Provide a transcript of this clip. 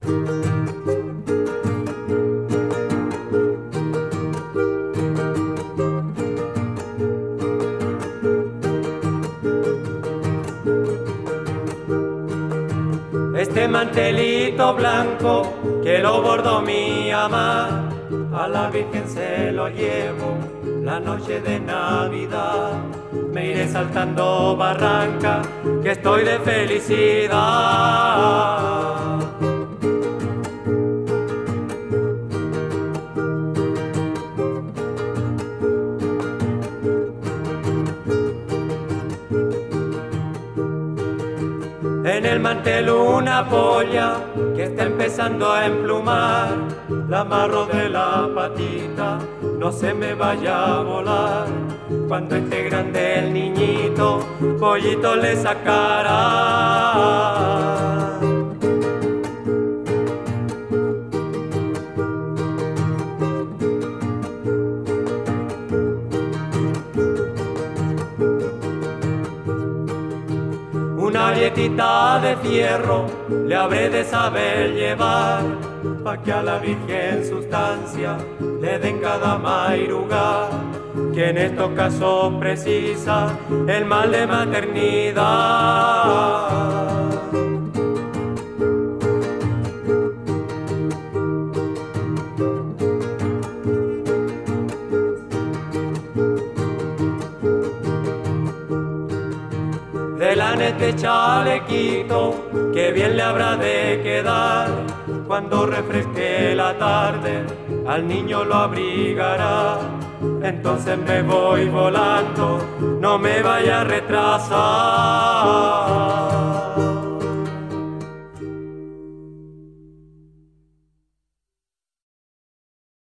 Este mantelito blanco que lo bordó mi mamá, a la Virgen se lo llevo la noche de Navidad. Me iré saltando barranca, que estoy de felicidad. En el mantel una polla que está empezando a emplumar, la amarro de la patita, no se me vaya a volar. Cuando esté grande el niñito, pollito le sacará. Una arietita de fierro le habré de saber llevar, pa' que a la Virgen sustancia le den cada mairuga, que en estos casos precisa el mal de maternidad. De lana este chalequito, que bien le habrá de quedar, cuando refresque la tarde, al niño lo abrigará. Entonces me voy volando, no me vaya a retrasar.